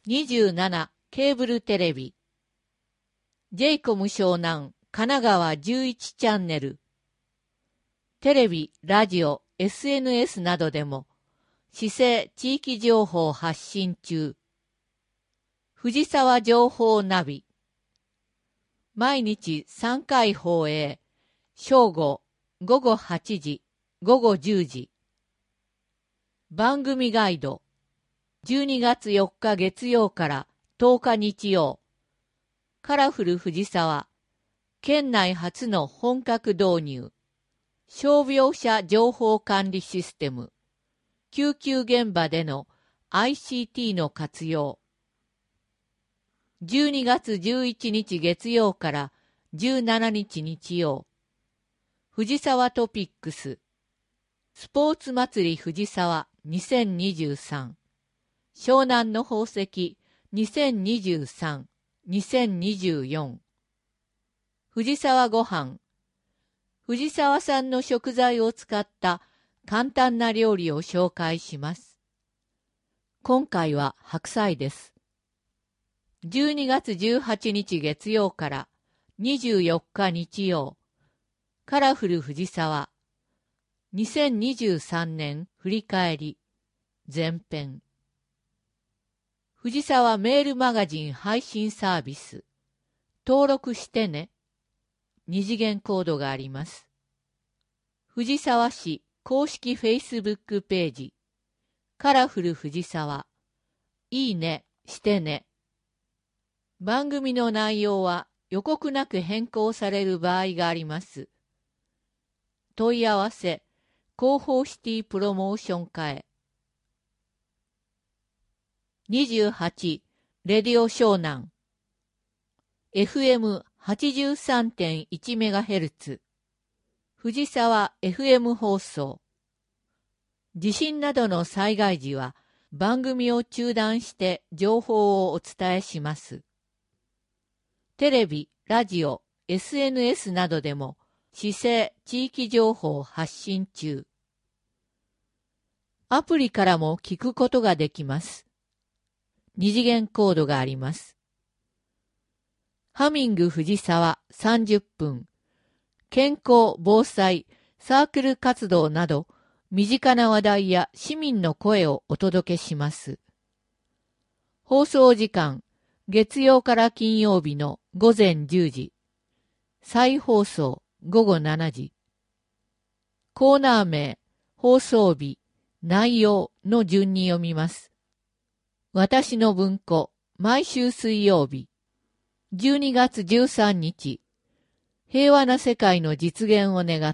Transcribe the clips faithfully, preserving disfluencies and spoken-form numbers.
にじゅうななケーブルテレビ。ジェイコム湘南神奈川じゅういちチャンネル。テレビ、ラジオ、エスエヌエス などでも、市政地域情報発信中。藤沢情報ナビ。毎日さんかい放映。正午、ごごはちじ、ごごじゅうじ。番組ガイド。じゅうにがつよっか月曜からとおか日曜。カラフル藤沢。県内初の本格導入。傷病者情報管理システム。救急現場での アイシーティー の活用。じゅうにがつじゅういちにち月曜からじゅうしちにち日曜。藤沢トピックス。スポーツ祭り藤沢にせんにじゅうさん。湘南の宝石にせんにじゅうさん、にせんにじゅうよん。藤沢ごはん。藤沢産の食材を使った簡単な料理を紹介します。今回は白菜です。じゅうにがつじゅうはちにち月曜からにじゅうよっか日曜。カラフル藤沢。にせんにじゅうさんねん振り返り。前編。藤沢メールマガジン配信サービス。登録してね。二次元コードがあります。藤沢市公式フェイスブックページ。カラフル藤沢。いいね、してね。番組の内容は予告なく変更される場合があります。問い合わせ、広報シティプロモーション課へ。にじゅうはち、レディオ湘南。エフエムはちじゅうさんてんいちメガヘルツ。藤沢 エフエム 放送。地震などの災害時は番組を中断して情報をお伝えします。テレビ、ラジオ、エスエヌエス などでも市政地域情報発信中。アプリからも聞くことができます。二次元コードがあります。ハミング藤沢さんじゅっぷん。健康、防災、サークル活動など、身近な話題や市民の声をお届けします。放送時間、月曜から金曜日のごぜんじゅうじ。再放送、ごごしちじ。コーナー名、放送日、内容の順に読みます。私の文庫、毎週水曜日。じゅうにがつじゅうさんにち。平和な世界の実現を願って。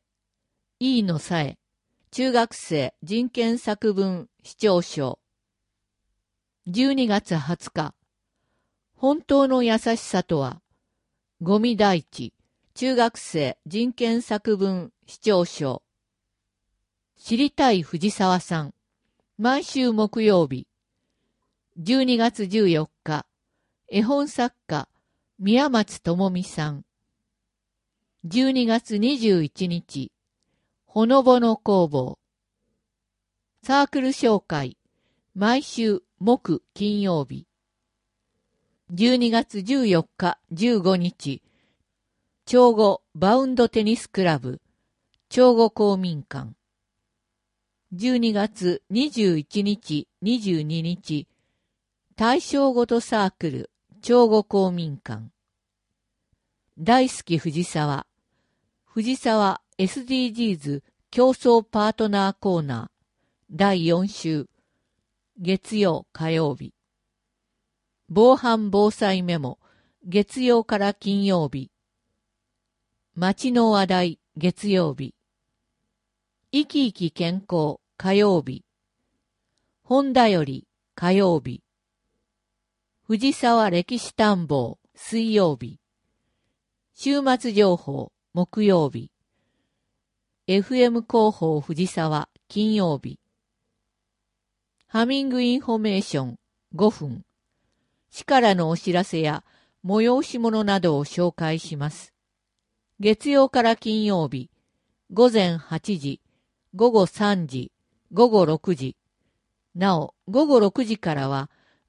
いいのさえ。中学生人権作文視聴賞。じゅうにがつはつか。本当の優しさとは。ゴミ大地。中学生人権作文視聴賞。知りたい藤沢さん。毎週木曜日。じゅうにがつじゅうよっか。絵本作家、宮松智美さん。じゅうにがつにじゅういちにち。ほのぼの工房。サークル紹介。毎週木金曜日。じゅうにがつじゅうよっか、じゅうごにち。長後バウンドテニスクラブ。長後公民館。じゅうにがつにじゅういちにち、にじゅうににち。対象ごとサークル、長後公民館。大好き藤沢。藤沢 エスディージーズ 競争パートナーコーナー。だいよん週。月曜火曜日。防犯防災メモ。月曜から金曜日。街の話題。月曜日。生き生き健康。火曜日。本田より。火曜日。藤沢歴史探訪。水曜日。週末情報。木曜日。エフエム 広報藤沢。金曜日。ハミングインフォメーション。ごふん。市からのお知らせや催し物などを紹介します。月曜から金曜日。ごぜんはちじ。ごごさんじ。ごごろくじ。なお、ごごろくじからは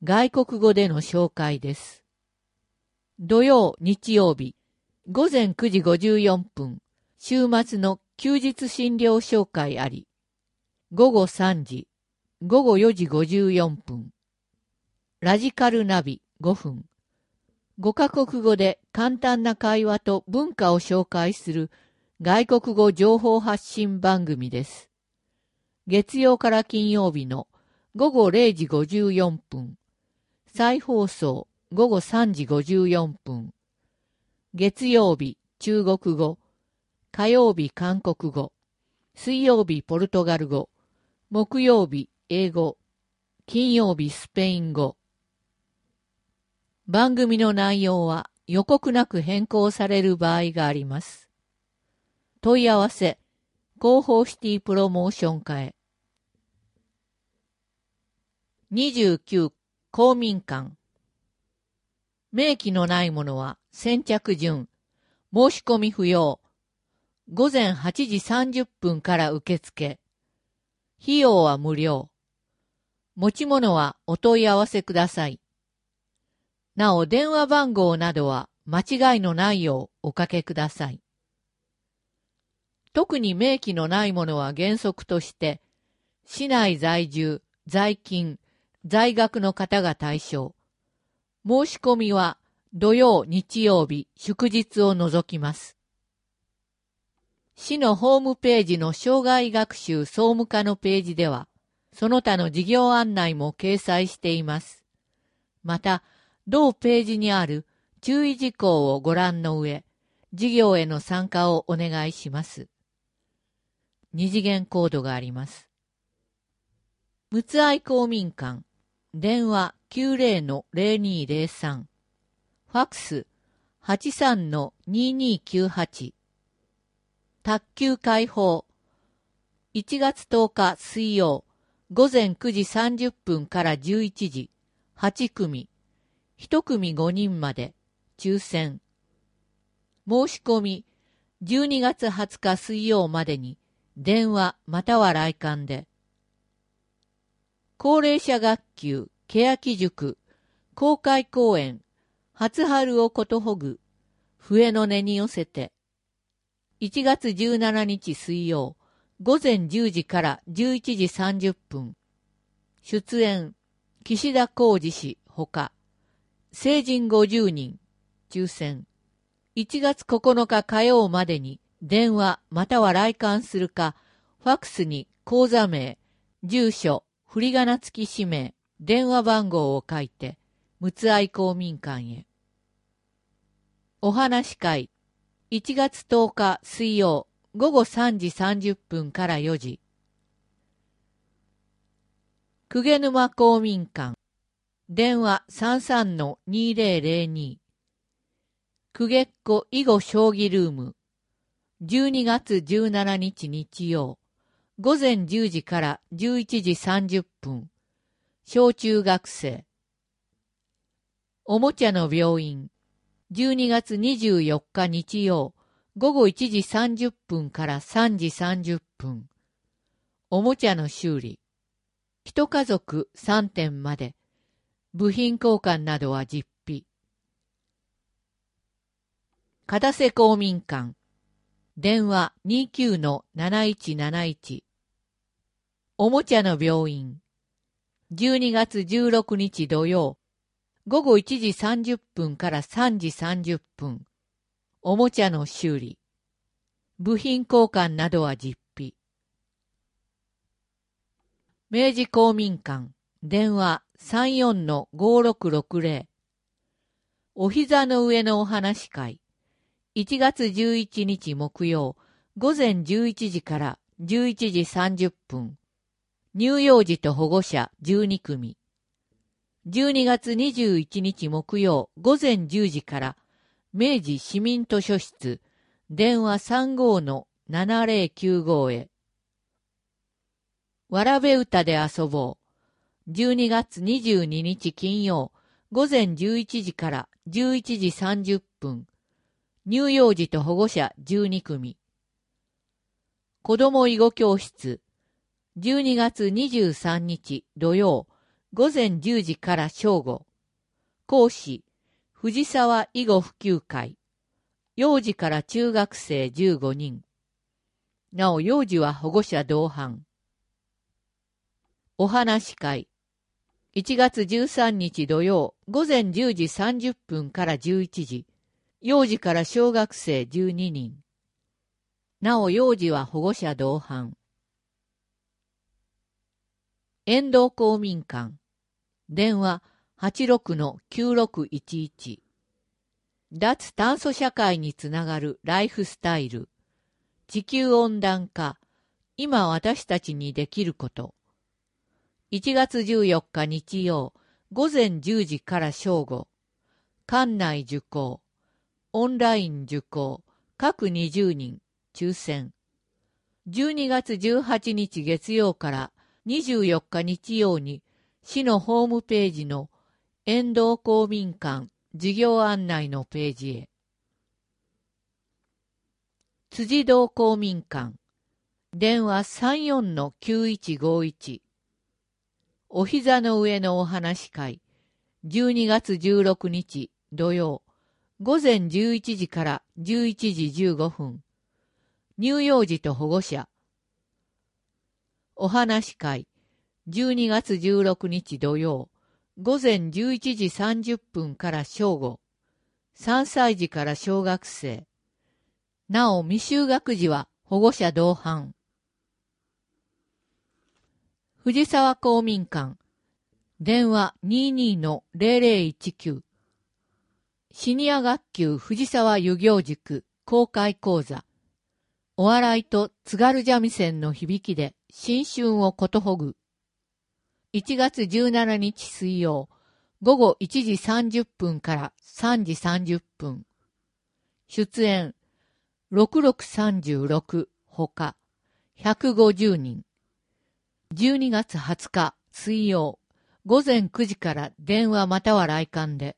外国語での紹介です。土曜、日曜日、ごぜんくじごじゅうよんぷん、週末の休日診療紹介あり。ごごさんじ、ごごよじごじゅうよんぷん。ラジカルナビごふん。ごカ国語で簡単な会話と文化を紹介する外国語情報発信番組です。月曜から金曜日のごごれいじごじゅうよんぷん。再放送ごごさんじごじゅうよんぷん。月曜日中国語。火曜日韓国語。水曜日ポルトガル語。木曜日英語。金曜日スペイン語。番組の内容は予告なく変更される場合があります。問い合わせ、広報シティプロモーション課へ。にじゅうきゅう、公民館。明記のないものは先着順、申し込み不要。ごぜんはちじさんじゅっぷんから受付。費用は無料。持ち物はお問い合わせください。なお、電話番号などは間違いのないようおかけください。特に明記のないものは原則として、市内在住、在勤、在学の方が対象。申し込みは土曜、日曜日、祝日を除きます。市のホームページの障害学習総務課のページでは、その他の事業案内も掲載しています。また、同ページにある注意事項をご覧の上、事業への参加をお願いします。二次元コードがあります。むつあい公民館、電話 きゅうぜろのぜろにぜろさん、ファックス はちさんのににきゅうはち、宅急開放、いちがつとおか水曜、ごぜんくじさんじゅっぷんからじゅういちじ、はちくみ、いちくみごにんまで、抽選。申し込み、じゅうにがつはつか水曜までに、電話または来館で。高齢者学級、欅塾、公開講演、初春をことほぐ、笛の音に寄せて。いちがつじゅうしちにち水曜、ごぜんじゅうじからじゅういちじさんじゅっぷん。出演、岸田浩二氏ほか。成人ごじゅうにん、抽選。いちがつここのか火曜までに電話または来館するか、ファックスに口座名、住所、振り仮名付き氏名、電話番号を書いて、むつあい公民館へ。お話し会、いちがつとおか水曜、ごごさんじさんじゅっぷんからよじ。鵠沼公民館、電話 さんさんのにぜろぜろに。久月湖囲碁将棋ルーム。じゅうにがつじゅうしちにち日曜。ごぜんじゅうじからじゅういちじさんじゅっぷん。小中学生。おもちゃの病院。じゅうにがつにじゅうよっか日曜。ごごいちじさんじゅっぷんからさんじさんじゅっぷん。おもちゃの修理。一家族さんてんまで。部品交換などは実費。片瀬公民館。電話 にきゅうのなないちなないち。おもちゃの病院。じゅうにがつじゅうろくにち土曜。ごごいちじさんじゅっぷんからさんじさんじゅっぷん。おもちゃの修理。部品交換などは実費。明治公民館。電話 さんよんのごろくろくぜろ。お膝の上のお話会。いちがつじゅういちにち木曜、ごぜんじゅういちじからじゅういちじさんじゅっぷん。乳幼児と保護者じゅうにくみ。じゅうにがつにじゅういちにち木曜、ごぜんじゅうじから明治市民図書室、電話 さんごのななぜろきゅうご へ。わらべ歌で遊ぼう。じゅうにがつにじゅうににち金曜、ごぜんじゅういちじからじゅういちじさんじゅっぷん。乳幼児と保護者じゅうにくみ。子ども囲碁教室。じゅうにがつにじゅうさんにち土曜、 午前じゅうじから正午。講師、藤沢囲碁普及会。幼児から中学生じゅうごにん。なお幼児は保護者同伴。お話会。いちがつじゅうさんにち土曜、午前じゅうじさんじゅっぷんからじゅういちじ。幼児から小学生じゅうににん。なお幼児は保護者同伴。遠藤公民館。電話 はちろくのきゅうろくいちいち。脱炭素社会につながるライフスタイル。地球温暖化。今私たちにできること。いちがつじゅうよっか日曜、午前じゅうじから正午。館内受講。オンライン受講。各にじゅうにん。抽選。じゅうにがつじゅうはちにち月曜からにじゅうよっか日曜に、市のホームページの遠藤公民館事業案内のページへ。辻堂公民館。電話 さんよんのきゅういちごいち。お膝の上のお話会。じゅうにがつじゅうろくにち土曜。午前じゅういちじからじゅういちじじゅうごふん。乳幼児と保護者。お話会。じゅうにがつじゅうろくにち土曜。午前じゅういちじさんじゅっぷんから正午。さんさい児から小学生。なお未就学児は保護者同伴。藤沢公民館。電話 にじゅうにのゼロゼロいちきゅう。シニア学級藤沢遊行塾公開講座。お笑いと津軽三味線の響きで新春をことほぐ。いちがつじゅうしちにち水曜、午後いちじさんじゅっぷんからさんじさんじゅっぷん。出演、ろくろくさんろくほか、ひゃくごじゅうにん。じゅうにがつはつか水曜、午前くじから電話または来館で。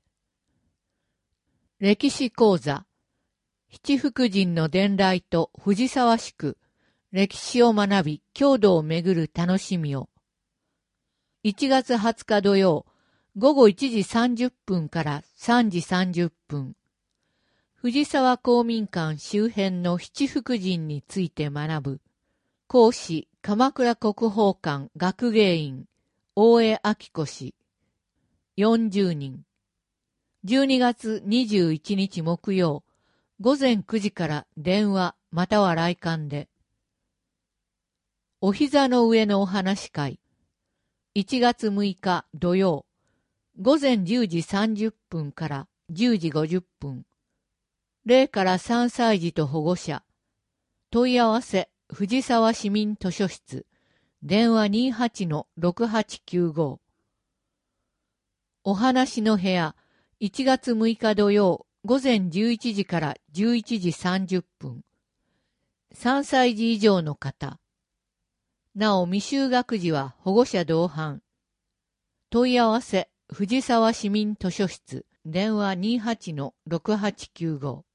歴史講座、七福神の伝来と藤沢市区、歴史を学び、郷土をめぐる楽しみを。いちがつはつか土曜、午後いちじさんじゅっぷんからさんじさんじゅっぷん。藤沢公民館周辺の七福神について学ぶ。講師、鎌倉国宝館学芸員、大江明子氏。よんじゅうにん。じゅうにがつにじゅういちにち木曜、午前くじから電話または来館で。お膝の上のお話会。いちがつむいか土曜、午前じゅうじさんじゅっぷんからじゅうじごじゅっぷん。ゼロからさんさい児と保護者。問い合わせ、藤沢市民図書室。電話 にじゅうはちのろくはちきゅうご。お話の部屋。いちがつむいか土曜、午前じゅういちじからじゅういちじさんじゅっぷん。さんさい児以上の方。なお未就学児は保護者同伴。問い合わせ、藤沢市民図書室。電話 にじゅうはちのろくはちきゅうご。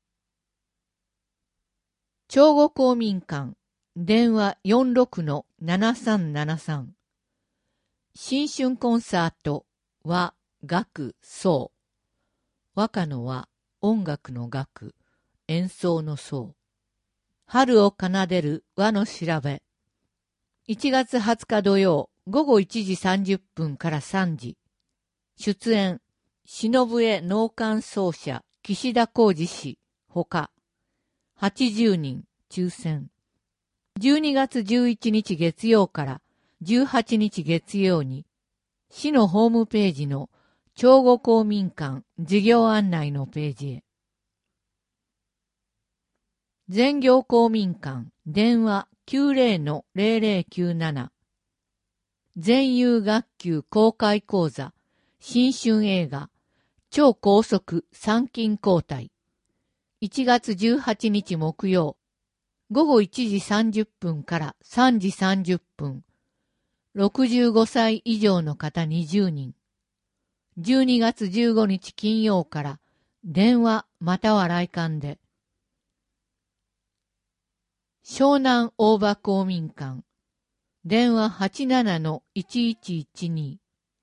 長後公民館。電話 よんろくのななさんななさん。新春コンサート。和、楽、奏。和歌の和、音楽の楽、演奏の奏。春を奏でる和の調べ。いちがつはつか土曜、午後いちじさんじゅっぷんからさんじ。出演、篠笛農管奏者、岸田浩二氏、ほか。はちじゅうにん、抽選。じゅうにがつじゅういちにち月曜からじゅうはちにち月曜に、市のホームページの長後公民館事業案内のページへ。全業公民館電話 きゅうゼロのゼロゼロきゅうなな。全友学級公開講座新春映画超高速参勤交代。いちがつじゅうはちにち木曜、午後いちじさんじゅっぷんからさんじさんじゅっぷん。ろくじゅうごさい以上の方にじゅうにん。じゅうにがつじゅうごにち金曜から電話または来館で。湘南大場公民館電話 はちななのいちいちいちに。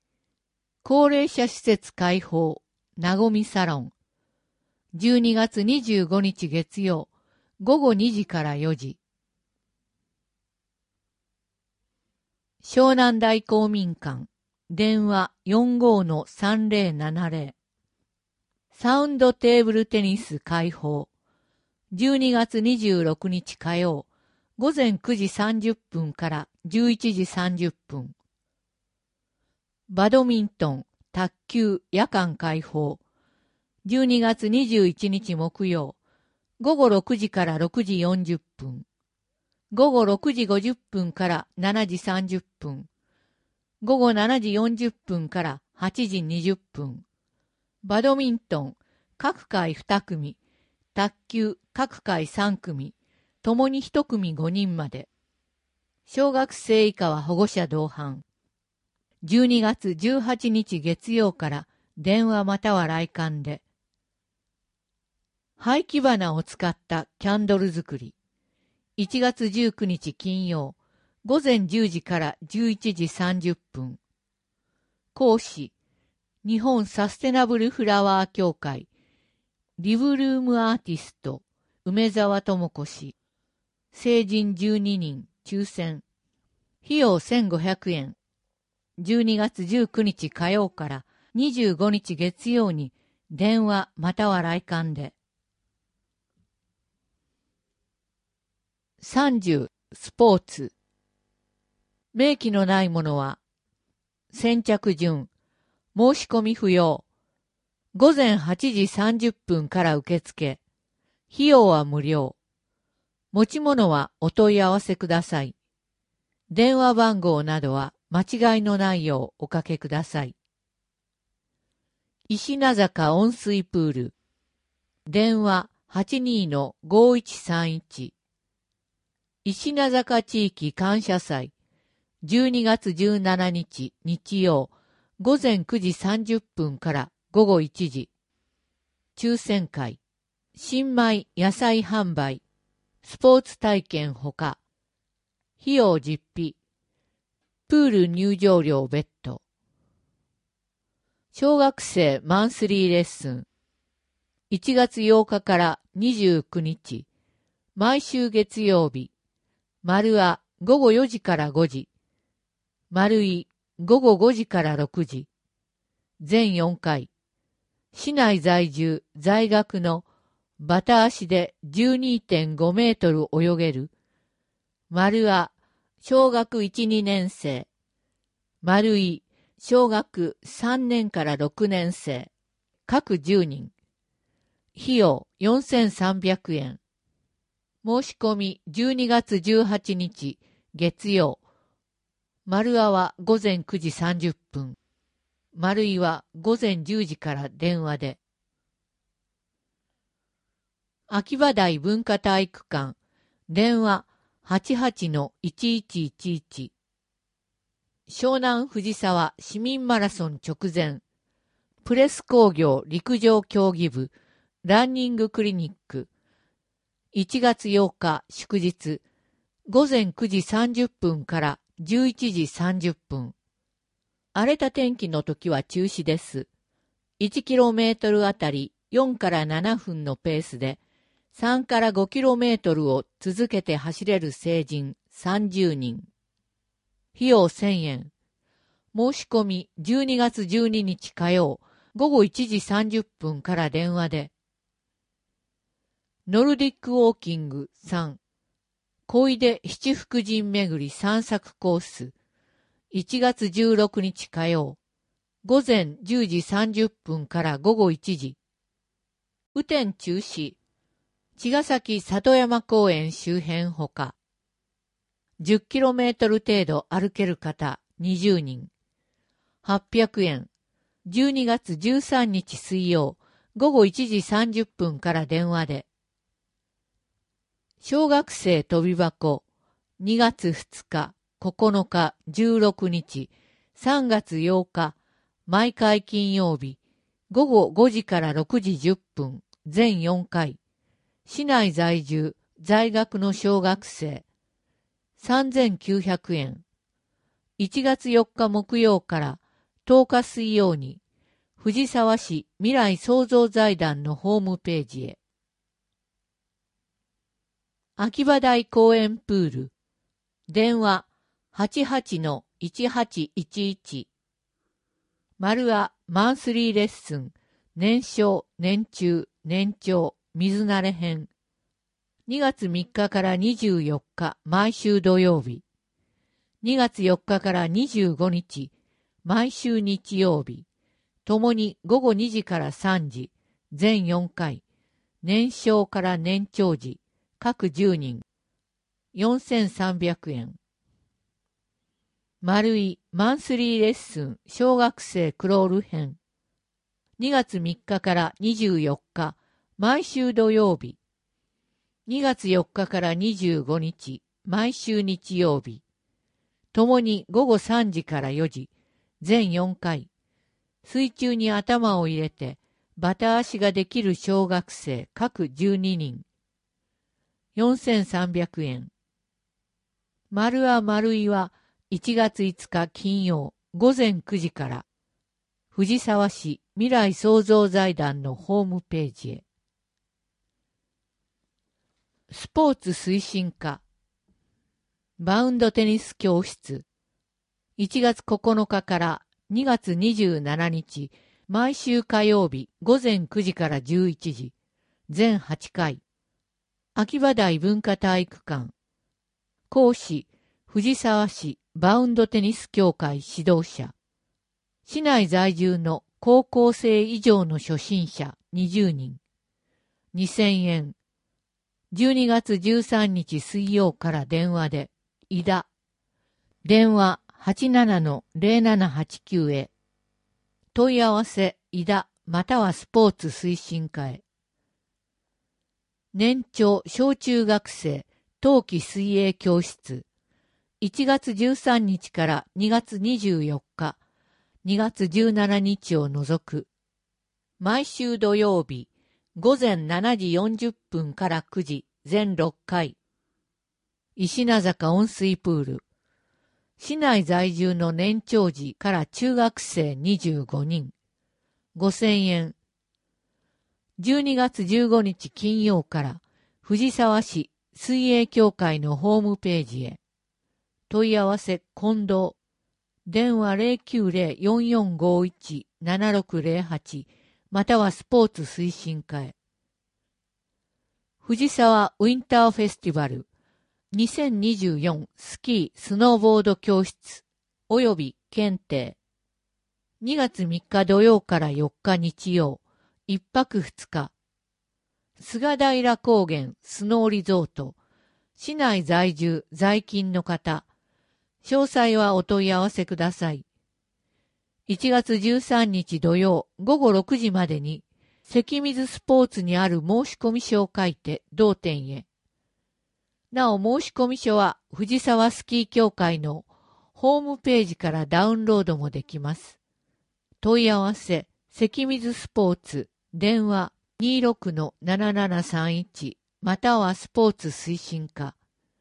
高齢者施設開放、なごみサロン。じゅうにがつにじゅうごにち月曜、ごごにじからよじ。湘南台公民館、電話 よんごーさんぜろななぜろ。サウンドテーブルテニス開放。じゅうにがつにじゅうろくにち火曜、ごぜんくじさんじゅっぷんからじゅういちじさんじゅっぷん。バドミントン、卓球、夜間開放。じゅうにがつにじゅういちにち木曜、ごごろくじからろくじよんじゅっぷん。ごごろくじごじゅっぷんからしちじさんじゅっぷん。ごごしちじよんじゅっぷんからはちじにじゅっぷん。バドミントン、各回にくみ。卓球、各回さんくみ。ともにいちくみごにんまで。小学生以下は保護者同伴。じゅうにがつじゅうはちにち月曜から電話または来館で。廃棄花を使ったキャンドル作り。いちがつじゅうくにち金曜、ごぜんじゅうじからじゅういちじさんじゅっぷん。講師、日本サステナブルフラワー協会、リブルームアーティスト、梅沢智子氏。成人じゅうににん、抽選。費用せんごひゃくえん。じゅうにがつじゅうくにち火曜からにじゅうごにち月曜に電話または来館で。さんじゅう、スポーツ。明記のないものは、先着順、申し込み不要。ごぜんはちじさんじゅっぷんから受付。費用は無料。持ち物はお問い合わせください。電話番号などは間違いのないようおかけください。石名坂温水プール。電話 はちにーごいちさんいち。石名坂地域感謝祭。じゅうにがつじゅうしちにち日曜、ごぜんくじさんじゅっぷんからごごいちじ。抽選会。新米野菜販売。スポーツ体験ほか。費用実費。プール入場料別途。小学生マンスリーレッスン。いちがつようかからにじゅうくにち。毎週月曜日。丸あごごよじからごじ。丸いごごごじからろくじ。全よんかい。市内在住、在学のバタ足で じゅうにてんごメートル泳げる。丸あ小学いち、にねんせい。丸い小学さんねんからろくねんせい。各じゅうにん。費用よんせんさんびゃくえん。申し込みじゅうにがつじゅうはちにち月曜。丸あはごぜんくじさんじゅっぷん。丸いはごぜんじゅうじから電話で。秋葉台文化体育館。電話 はちはちのいちいちいちいち。湘南藤沢市民マラソン直前。プレス工業陸上競技部ランニングクリニック。いちがつようか祝日。ごぜんくじさんじゅっぷんからじゅういちじさんじゅっぷん。荒れた天気の時は中止です。いちキロメートルあたりよんからななふんのペースでさんからごキロメートルを続けて走れる成人さんじゅうにん。費用せんえん。申し込みじゅうにがつじゅうににち火曜ごごいちじさんじゅっぷんから電話で。ノルディックウォーキングさん。小出七福神巡り散策コース。いちがつじゅうろくにち火曜。ごぜんじゅうじさんじゅっぷんからごごいちじ。雨天中止。茅ヶ崎里山公園周辺ほか。じゅっキロメートル程度歩ける方にじゅうにん。はっぴゃくえん。じゅうにがつじゅうさんにち水曜。ごごいちじさんじゅっぷんから電話で。小学生飛び箱。にがつふつか、ここのか、じゅうろくにち、さんがつようか、毎回金曜日、ごごごじからろくじじゅっぷん、全よんかい。市内在住、在学の小学生。さんぜんきゅうひゃくえん。いちがつよっか木曜から、 とおか水曜に、藤沢市未来創造財団のホームページへ。秋葉台公園プール。電話 はちはちのいちはちいちいち。丸アマンスリーレッスン。年少、年中、年長、水慣れ編。にがつみっかからにじゅうよっか、毎週土曜日。にがつよっかからにじゅうごにち、毎週日曜日。ともにごごにじからさんじ、全よんかい。年少から年長時、各じゅうにん。よんせんさんびゃくえん。丸いマンスリーレッスン小学生クロール編。にがつみっかからにじゅうよっか、毎週土曜日。にがつよっかからにじゅうごにち、毎週日曜日。ともにごごさんじからよじ、全よんかい。水中に頭を入れて、バタ足ができる小学生各じゅうににん。よんせんさんびゃくえん。丸あ丸いはいちがついつか金曜ごぜんくじから、藤沢市未来創造財団のホームページへ。スポーツ推進課。バウンドテニス教室。いちがつここのかからにがつにじゅうしちにち、毎週火曜日ごぜんくじからじゅういちじ、全はちかい。秋葉台文化体育館。講師、藤沢市バウンドテニス協会指導者。市内在住の高校生以上の初心者にじゅうにん。にせんえん。じゅうにがつじゅうさんにち水曜から電話で、井田。電話 はちななのぜろななはちきゅう へ。問い合わせ、井田またはスポーツ推進課へ。年長小中学生冬季水泳教室。いちがつじゅうさんにちからにがつにじゅうよっか、にがつじゅうしちにちを除く。毎週土曜日、ごぜんしちじよんじゅっぷんからくじ、全ろっかい。石名坂温水プール。市内在住の年長児から中学生にじゅうごにん。ごせんえん。じゅうにがつじゅうごにち金曜から藤沢市水泳協会のホームページへ。問い合わせ近藤。電話 ゼロきゅうゼロ よんよんごいち ななろくゼロはち またはスポーツ推進課へ。藤沢ウィンターフェスティバルにせんにじゅうよんスキースノーボード教室および検定。にがつみっか土曜からよっか日曜、いっぱくふつか。菅平高原スノーリゾート、市内在住在勤の方、詳細はお問い合わせください。いちがつじゅうさんにち土曜ごごろくじまでに、関水スポーツにある申込書を書いて同店へ。なお申込書は藤沢スキー協会のホームページからダウンロードもできます。問い合わせ、関水スポーツ、電話 にじゅうろくのななななさんいち またはスポーツ推進課。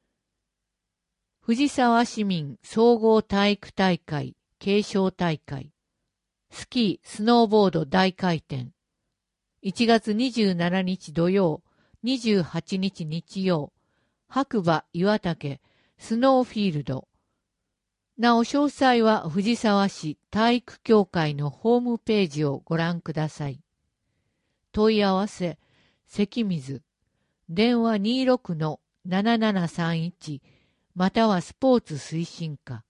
藤沢市民総合体育大会、継承大会。スキー、スノーボード大回転。いちがつにじゅうしちにち土曜、にじゅうはちにち日曜、白馬岩岳スノーフィールド。なお詳細は藤沢市体育協会のホームページをご覧ください。問い合わせ、関水。電話 にじゅうろくのななななさんいち またはスポーツ推進課。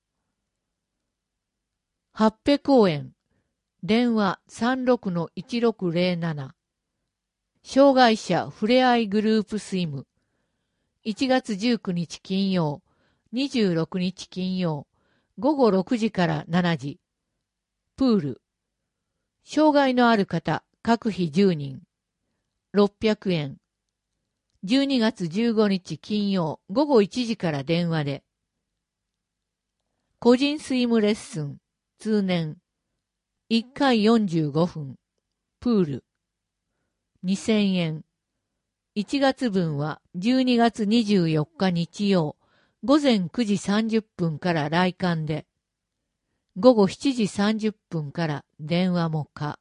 八辺公園。電話 さんじゅうろくのいちろくゼロなな。障害者ふれあいグループスイム。いちがつじゅうくにち金曜、にじゅうろくにち金曜、ごごろくじからしちじ。プール。障害のある方、各費じゅうにん。ろっぴゃくえん。じゅうにがつじゅうごにち金曜、ごごいちじから電話で。個人スイムレッスン、通年。いっかいよんじゅうごふん。プール。にせんえん。いちがつ分はじゅうにがつにじゅうよっか日曜、ごぜんくじさんじゅっぷんから来館で。 ごごしちじさんじゅっぷんから電話も可。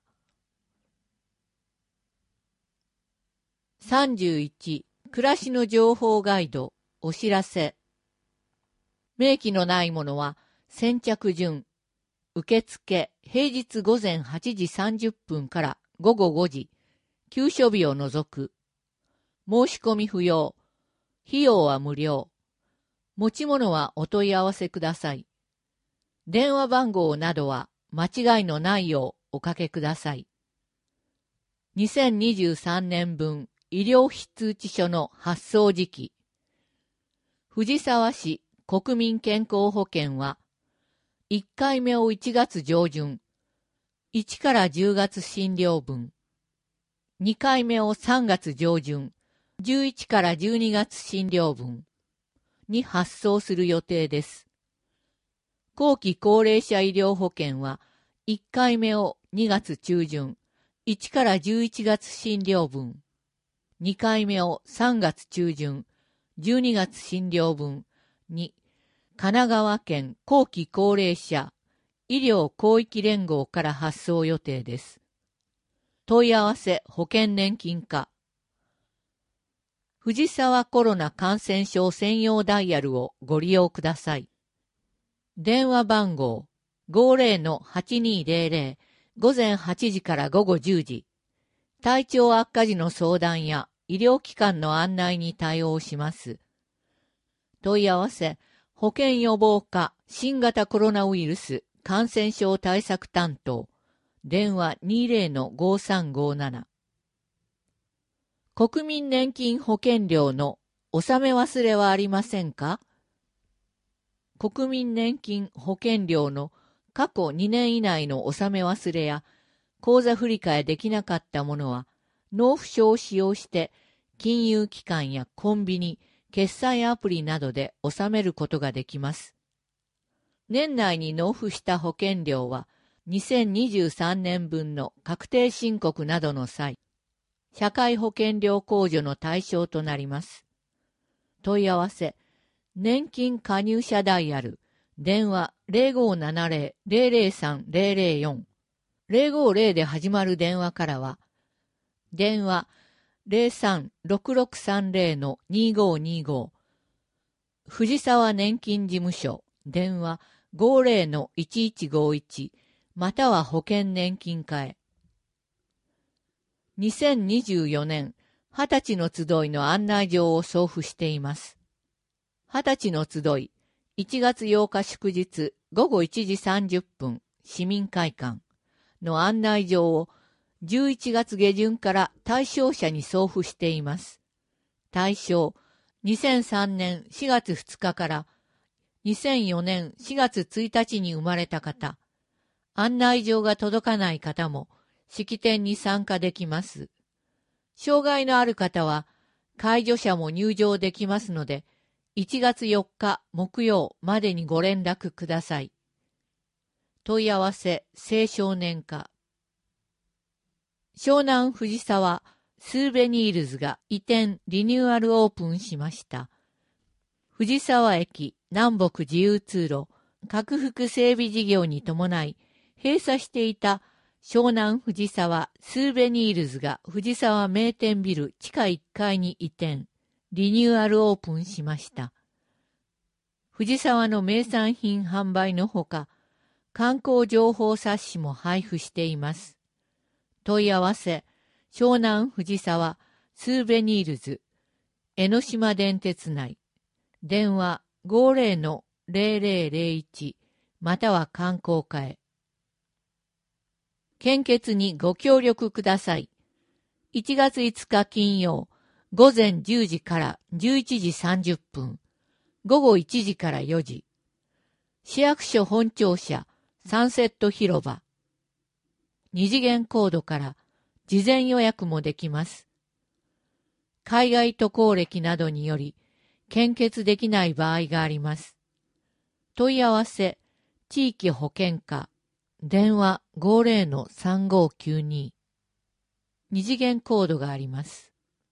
さんじゅういち、暮らしの情報ガイド、お知らせ。明記のないものは、先着順、受付、平日午前はちじさんじゅっぷんからごごごじ、休所日を除く。申し込み不要。費用は無料。持ち物はお問い合わせください。電話番号などは間違いのないようおかけください。にせんにじゅうさんねんぶん医療費通知書の発送時期。藤沢市国民健康保険は、いっかいめをいちがつ上旬、いちからじゅうがつ診療分、にかいめをさんがつ上旬、じゅういちからじゅうにがつ診療分に発送する予定です。後期高齢者医療保険はいっかいめをにがつ中旬、いちからじゅういちがつ診療分、にかいめをさんがつ中旬、じゅうにがつ診療分に、神奈川県後期高齢者医療広域連合から発送予定です。問い合わせ保険年金課。藤沢コロナ感染症専用ダイヤルをご利用ください。電話番号 ごじゅうのはちにーぜろぜろ 午前はちじから午後じゅうじ。体調悪化時の相談や医療機関の案内に対応します。問い合わせ保険予防課新型コロナウイルス感染症対策担当。電話 にじゅうのごさんごなな。国民年金保険料の納め忘れはありませんか？国民年金保険料の過去にねん以内の納め忘れや口座振替できなかったものは納付書を使用して金融機関やコンビニ、決済アプリなどで納めることができます。年内に納付した保険料はにせんにじゅうさんねんぶんの確定申告などの際、社会保険料控除の対象となります。問い合わせ、年金加入者ダイヤル、電話 ゼロごななゼロ ゼロゼロさん ゼロゼロよん、ゼロごゼロで始まる電話からは、電話 ゼロさんろくろくさんゼロ のにごにご、藤沢年金事務所、電話 ごゼロのいちいちごいち、または保険年金課へ。にせんにじゅうよねん、はたちの集いの案内状を送付しています。はたちの集い、いちがつようか祝日ごごいちじさんじゅっぷん、市民会館の案内状をじゅういちがつげじゅんから対象者に送付しています。対象、にせんさんねんしがつふつかからにせんよねんしがつついたちに生まれた方、案内状が届かない方も式典に参加できます。障害のある方は介助者も入場できますので、いちがつよっか木曜までにご連絡ください。問い合わせ青少年課。湘南藤沢スーベニールズが移転リニューアルオープンしました。藤沢駅南北自由通路拡幅整備事業に伴い閉鎖していた湘南藤沢スーベニールズが藤沢名店ビル地下いっかいに移転、リニューアルオープンしました。藤沢の名産品販売のほか、観光情報冊子も配布しています。問い合わせ、湘南藤沢スーベニールズ、江ノ島電鉄内、電話 ごゼロのゼロゼロゼロいち、または観光課へ。献血にご協力ください。いちがついつか金曜、午前じゅうじからじゅういちじさんじゅっぷん、ごごいちじからよじ、市役所本庁舎サンセット広場、二次元コードから事前予約もできます。海外渡航歴などにより献血できない場合があります。問い合わせ、地域保健課、電話 ごゼロのさんごきゅうに、二次元コードがあります。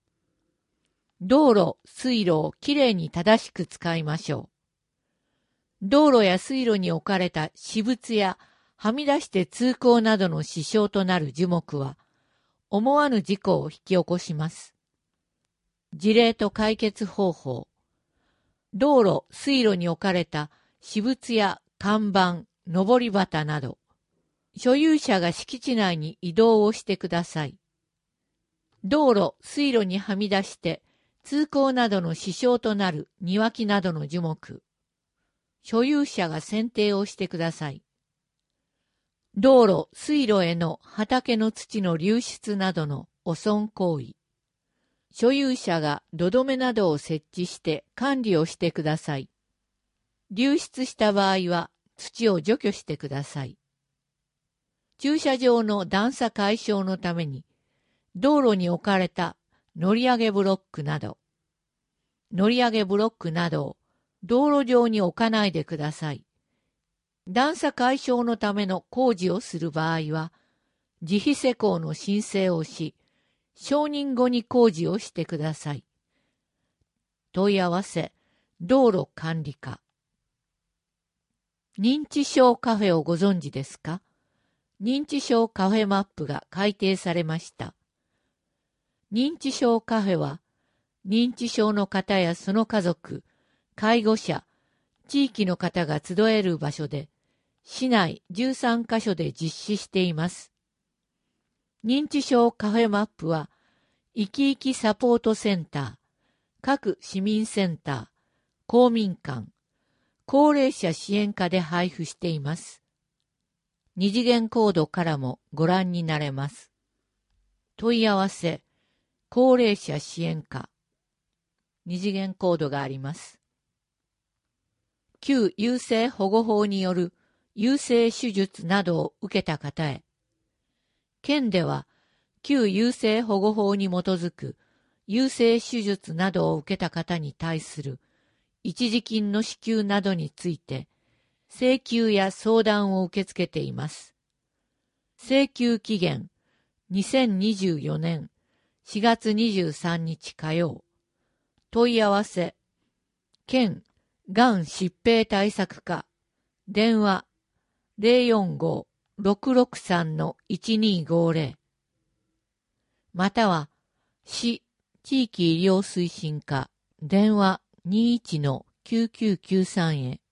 道路、水路をきれいに正しく使いましょう。 道路や水路に置かれた私物やはみ出して通行などの支障となる樹木は、思わぬ事故を引き起こします。事例と解決方法。道路、水路に置かれた私物や看板、上り旗など、所有者が敷地内に移動をしてください。道路、水路にはみ出して通行などの支障となる庭木などの樹木、所有者が選定をしてください。道路、水路への畑の土の流出などの汚損行為、所有者が土留めなどを設置して管理をしてください。流出した場合は土を除去してください。駐車場の段差解消のために道路に置かれた乗り上げブロックなど、乗り上げブロックなどを道路上に置かないでください。段差解消のための工事をする場合は、自費施工の申請をし、承認後に工事をしてください。問い合わせ、道路管理課。認知症カフェをご存知ですか？認知症カフェマップが改訂されました。認知症カフェは、認知症の方やその家族、介護者、地域の方が集える場所で、市内じゅうさんカ所で実施しています。認知症カフェマップは、いきいきサポートセンター、各市民センター、公民館、高齢者支援課で配布しています。二次元コードからもご覧になれます。問い合わせ、高齢者支援課。二次元コードがあります。旧優生保護法による優生手術などを受けた方へ。県では、旧優生保護法に基づく優生手術などを受けた方に対する一時金の支給などについて、請求や相談を受け付けています。請求期限、にせんにじゅうよねんしがつにじゅうさんにち火曜。問い合わせ、県がん疾病対策課、電話 ゼロよんご ろくろくさん いちにごゼロ または市地域医療推進課、電話 にいちのきゅうきゅうきゅうさん へ。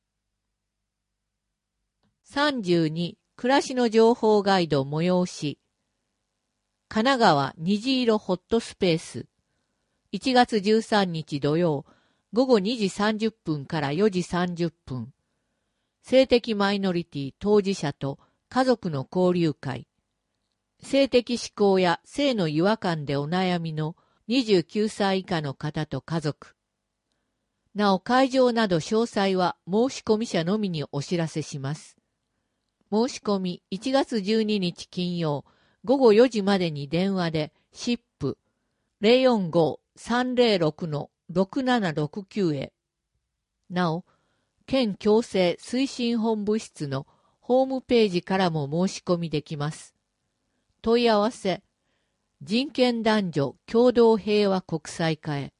さんじゅうに暮らしの情報ガイド催し、神奈川虹色ホットスペース、いちがつじゅうさんにち土曜、午後にじさんじゅっぷんからよじさんじゅっぷん、性的マイノリティ当事者と家族の交流会、性的指向や性の違和感でお悩みのにじゅうきゅうさい以下の方と家族。なお会場など詳細は申し込み者のみにお知らせします。申し込みいちがつじゅうににち金曜午後よじまでに電話でシップ ゼロよんご さんゼロろく ろくななろくきゅう へ。なお、県矯正推進本部室のホームページからも申し込みできます。問い合わせ、人権男女共同平和国際課へ。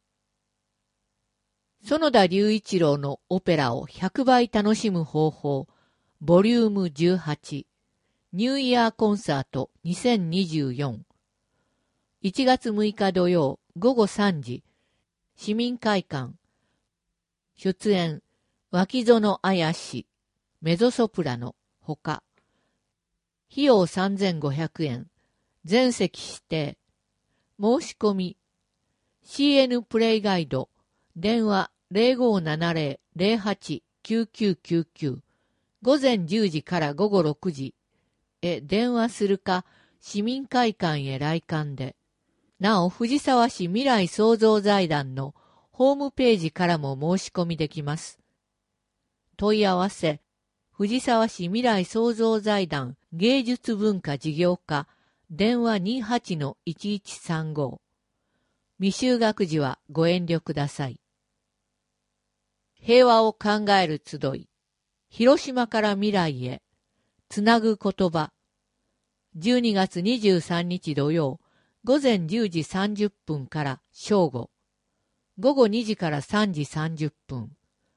園田隆一郎のオペラをひゃくばい楽しむ方法、ボリュームじゅうはち、ニューイヤーコンサートにせんにじゅうよん。いちがつむいか土曜午後さんじ、市民会館。出演、脇園彩氏、メゾソプラノ、ほか。費用さんぜんごひゃくえん、全席指定。申し込み、シーエヌ プレイガイド、電話 ゼロごななゼロ ゼロはち きゅうきゅうきゅうきゅう、午前じゅうじから午後ろくじへ電話するか、市民会館へ来館で。なお、藤沢市未来創造財団のホームページからも申し込みできます。問い合わせ、藤沢市未来創造財団芸術文化事業課、電話 にじゅうはちのいちいちさんご。未就学時はご遠慮ください。平和を考える集い、広島から未来へ、つなぐ言葉。じゅうにがつにじゅうさんにち土曜、午前じゅうじさんじゅっぷんから正午、午後にじからさんじさんじゅっぷん。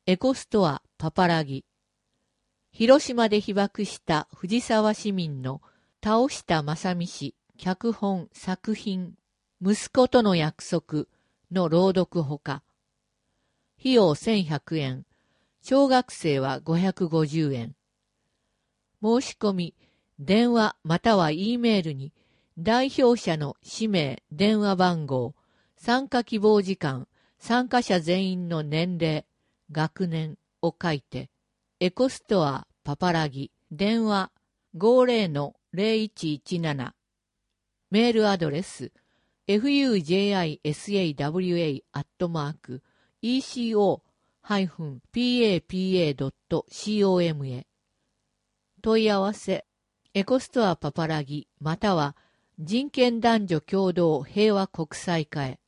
エコストアパパラギ。広島で被爆した藤沢市民の倒した正美氏脚本作品息子との約束の朗読ほか。費用せんひゃくえん。小学生はごひゃくごじゅうえん。申し込み、電話または E メールに代表者の氏名、電話番号、参加希望時間、参加者全員の年齢、学年を書いて、エコストアパパラギ、電話 ごじゅうのゼロいちいちなな、メールアドレス エフユージェイアイエスエーダブリューエー アットマーク イーシーオー ハイフン ピーエーピーエー ドット コム へ問い合わせエコストアパパラギまたは人権男女共同平和国際課へ